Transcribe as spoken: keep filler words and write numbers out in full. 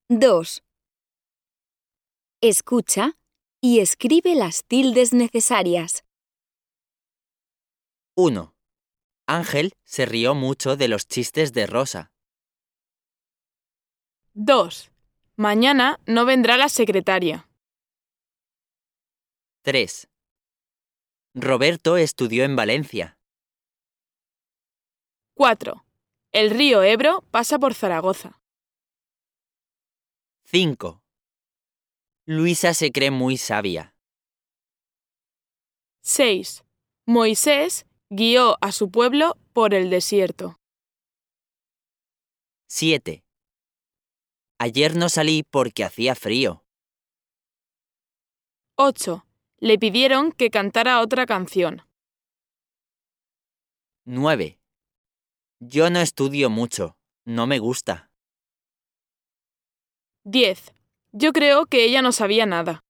dos. Escucha y escribe las tildes necesarias. uno. Ángel se rió mucho de los chistes de Rosa. dos. Mañana no vendrá la secretaria. tres. Roberto estudió en Valencia. cuatro. El río Ebro pasa por Zaragoza. cinco. Luisa se cree muy sabia. seis. Moisés guió a su pueblo por el desierto. siete. Ayer no salí porque hacía frío. ocho. Le pidieron que cantara otra canción. nueve. Yo no estudio mucho, no me gusta. diez. Yo creo que ella no sabía nada.